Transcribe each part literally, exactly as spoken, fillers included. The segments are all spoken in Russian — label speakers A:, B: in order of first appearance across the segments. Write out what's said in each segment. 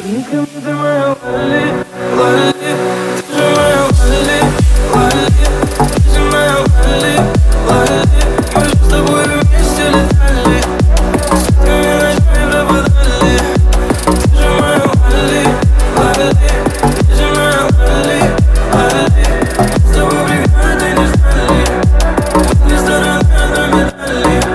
A: Никому ты моя Лали, Лали, ты же моя Лали, Лали, ты же моя Лали, Лали. Мы же с тобой вместе летали, сутками ночами пропадали. Ты же моя Лали, Лали, ты же моя Лали, Лали. С тобой бригады не ждали, не стороны на медали.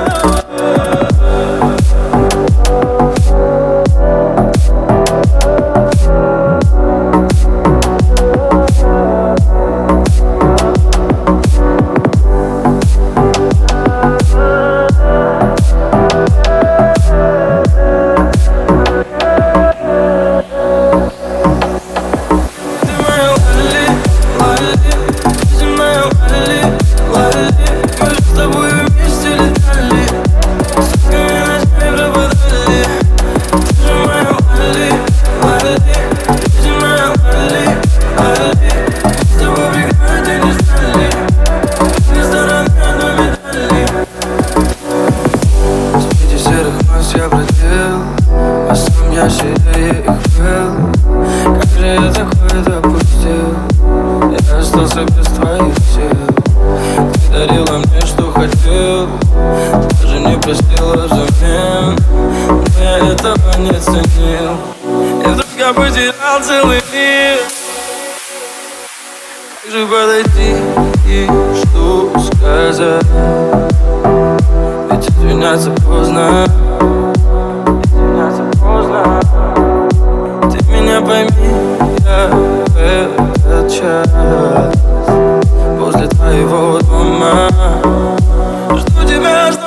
A: Я бродил, а сам я сильнее их был. Как же я такое допустил? Я остался без твоих сил. Ты дарила мне, что хотел, даже не простила взамен. Но я этого не ценил, и вдруг я потерял целый мир. Как же подойти и что сказать? Ведь извиняться поздно. Ты меня пойми, я в этот час возле твоего дома жду тебя, жду.